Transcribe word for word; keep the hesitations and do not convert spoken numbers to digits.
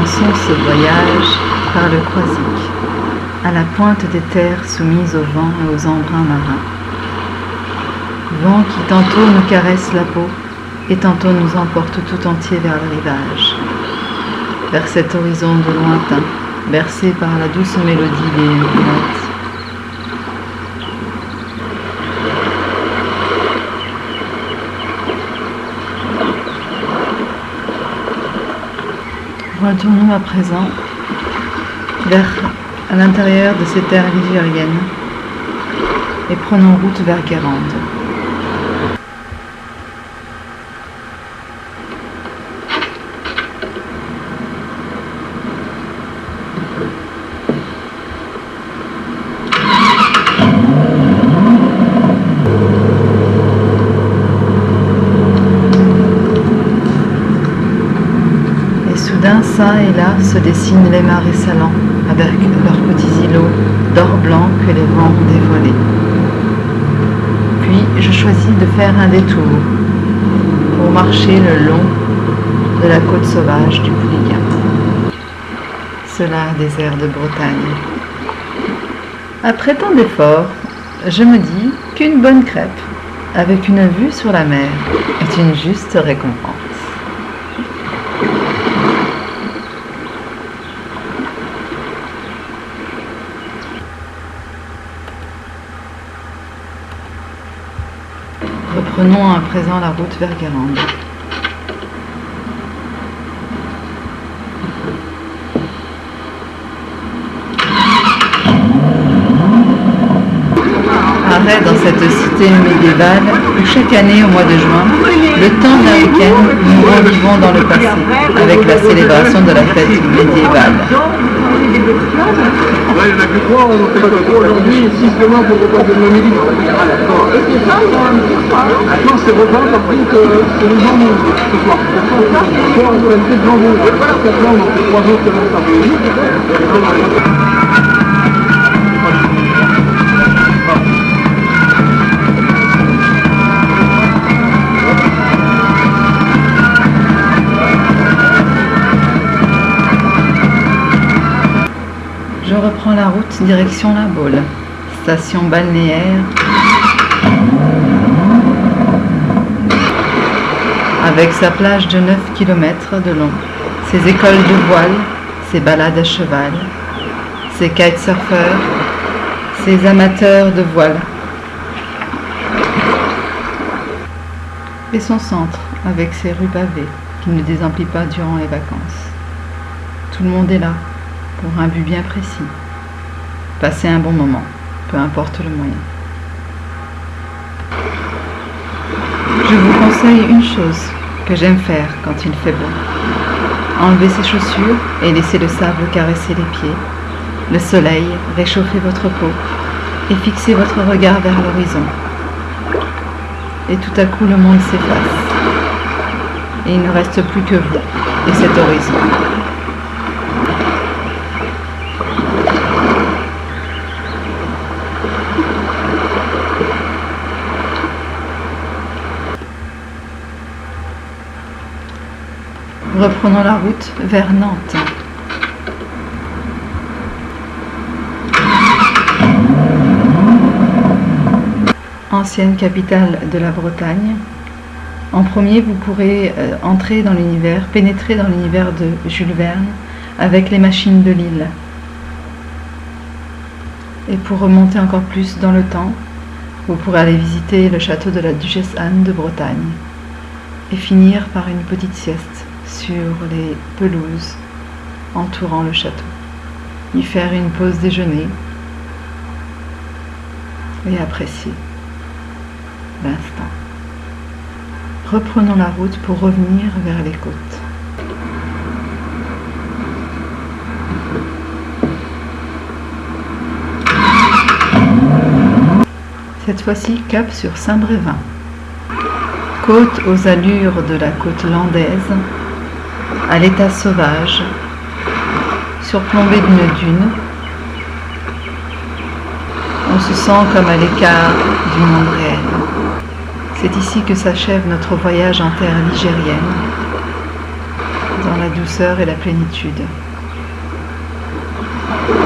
commençons ce voyage par le Croisic, à la pointe des terres soumises au vent et aux embruns marins. Vent qui tantôt nous caresse la peau et tantôt nous emporte tout entier vers le rivage, vers cet horizon de lointain, bercé par la douce mélodie des notes. Retournons à présent vers à l'intérieur de ces terres ligériennes et prenons route vers Guérande. Ça et là se dessinent les marais salants avec leurs petits îlots d'or blanc que les vents ont dévoilés. Puis je choisis de faire un détour pour marcher le long de la côte sauvage du Pouliguen, ce large désert de Bretagne. Après tant d'efforts, je me dis qu'une bonne crêpe avec une vue sur la mer est une juste récompense. Reprenons à présent la route vers Guérande. Arrêt dans cette cité médiévale où chaque année au mois de juin, le temps d'un week-end, nous revivons dans le passé avec la célébration de la fête médiévale. Là, il n'y en a que trois, on en fait pas trois aujourd'hui, six demain pour le repas de midi. Maintenant, c'est repas, par contre, c'est le jambon ce soir. Ce soir, on fait une tête de jambon. Quatre ans, donc c'est trois jours que l'on s'arrête. Je reprends la route direction La Baule, station balnéaire, avec sa plage de neuf kilomètres de long, ses écoles de voile, ses balades à cheval, ses kitesurfers, ses amateurs de voile, et son centre avec ses rues pavées qui ne désemplit pas durant les vacances. Tout le monde est là, pour un but bien précis. Passer un bon moment, peu importe le moyen. Je vous conseille une chose que j'aime faire quand il fait beau. Enlevez ses chaussures et laissez le sable caresser les pieds, le soleil réchauffer votre peau et fixer votre regard vers l'horizon. Et tout à coup le monde s'efface. Et il ne reste plus que vous et cet horizon. Reprenons la route vers Nantes. Ancienne capitale de la Bretagne. En premier, vous pourrez euh, entrer dans l'univers, pénétrer dans l'univers de Jules Verne avec les machines de l'île. Et pour remonter encore plus dans le temps, vous pourrez aller visiter le château de la duchesse Anne de Bretagne et finir par une petite sieste sur les pelouses entourant le château. Y faire une pause déjeuner et apprécier l'instant. Reprenons la route pour revenir vers les côtes. Cette fois-ci, cap sur Saint-Brévin. Côte aux allures de la côte landaise, à l'état sauvage, surplombée d'une dune. On se sent comme à l'écart du monde réel. C'est ici que s'achève notre voyage en terre ligérienne, dans la douceur et la plénitude.